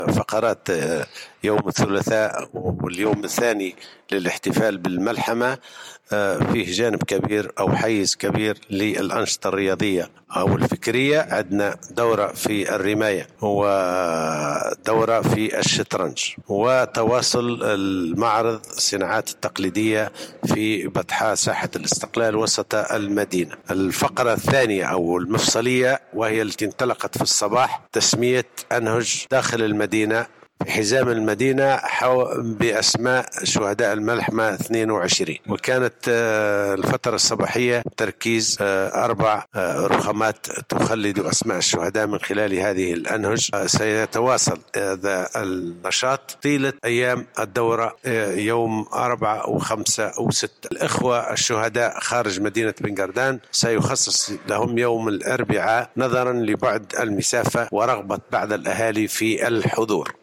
فقرات يوم الثلاثاء واليوم الثاني للاحتفال بالملحمة فيه جانب كبير أو حيز كبير للأنشطة الرياضية أو الفكرية. عندنا دورة في الرماية ودورة في الشطرنج وتواصل المعرض الصناعات التقليدية في بطحاء ساحة الاستقلال وسط المدينة. الفقرة الثانية أو المفصلية وهي التي انطلقت في الصباح تسمية أنهج داخل المدينة في حزام المدينة بأسماء شهداء الملحمة 22. وكانت الفترة الصباحية تركيز 4 رخامات تخلد أسماء الشهداء من خلال هذه الأنهج. سيتواصل هذا النشاط طيلة أيام الدورة يوم 4 و5 و6. الإخوة الشهداء خارج مدينة بن قردان سيخصص لهم يوم الأربعاء نظرا لبعد المسافة ورغبة بعض الأهالي في الحضور.